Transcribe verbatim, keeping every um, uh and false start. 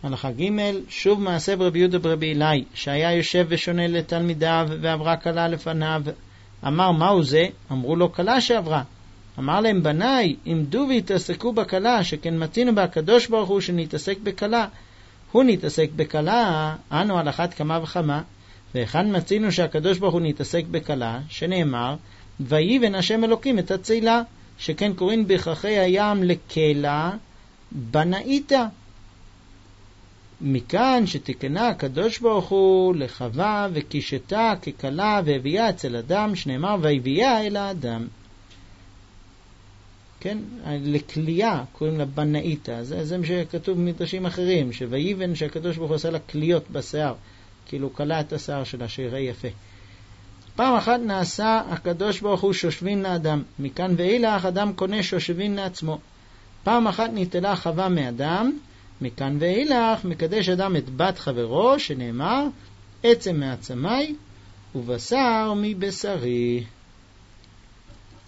הלכה ג' שוב מעשה ברבי יהודה ברבי אלי, שהיה יושב ושונה לתלמידיו, ועברה כלה לפניו. אמר, מהו זה? אמרו לו, כלה שעברה. אמר להם, בניי, עמדו והתעסקו בכלה, שכן מצינו בהקדוש ברוך הוא שנתעסק בכלה. הוא נתעסק בכלה, אנו על אחת כמה וכמה. ואחד מצינו שהקדוש ברוך הוא נתעסק בכלה, שנאמר, ויבן השם אלוקים את הצילה, שכן קוראים בכרכי הים לקלה בנאיתה. מכאן שתקנה הקדוש ברוך הוא לחווה וקישתה ככלה והביאה אצל אדם, שנאמר והביאה אל האדם. כן, לקלייה קוראים לה בנאיתה. זה, זה מה שכתוב במדרשים אחרים, שויבן שהקדוש ברוך הוא עשה לה קליות בשיער, כאילו קלה את השיער שלה שיראה יפה. פעם אחת נעשה הקדוש ברוך הוא שושבין לאדם, מכאן ואילך אדם קונה שושבין לעצמו. פעם אחת ניטלה חווה מאדם, מכאן ואילך מקדש אדם את בת חברו, שנאמר עצם מעצמי ובשר מבשרי.